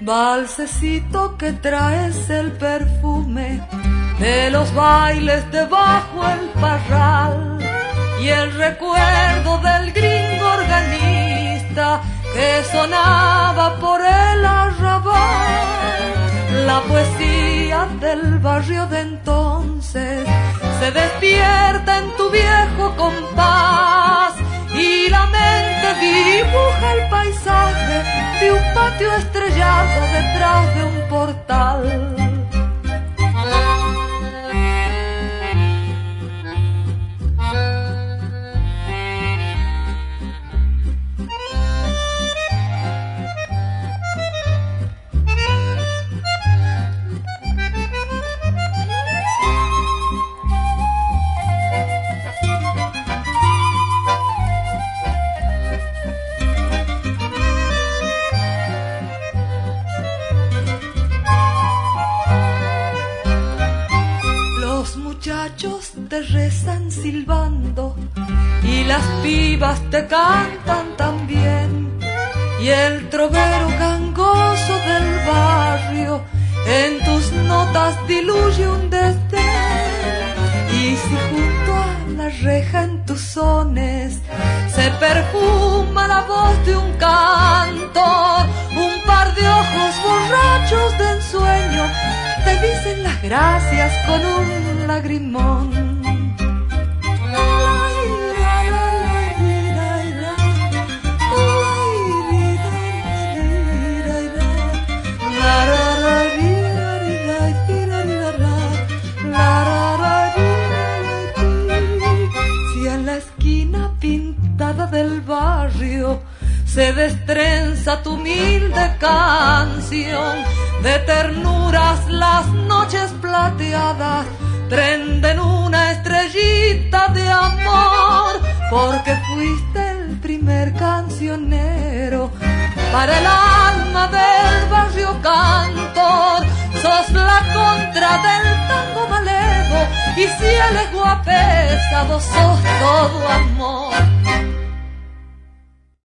Valsecito que traes el perfume de los bailes debajo el parral y el recuerdo del gringo organista que sonaba por el arrabal. La poesía del barrio de entonces se despierta en tu viejo compás y la mente dibuja el paisaje de un patio estrellado detrás de un portal. Te rezan silbando y las pibas te cantan también y el trovero gangoso del barrio en tus notas diluye un desdén. Y si junto a la reja en tus sones se perfuma la voz de un cantor, un par de ojos borrachos de ensueño te dicen las gracias con un lagrimón. Si en la esquina pintada del barrio se destrenza tu humilde canción, de ternuras las noches plateadas prenden una estrellita de amor, porque fuiste el primer cancionero para el alma del barrio cantor. Sos la contra del tango malevo y si él es guapesa, vos sos todo amor.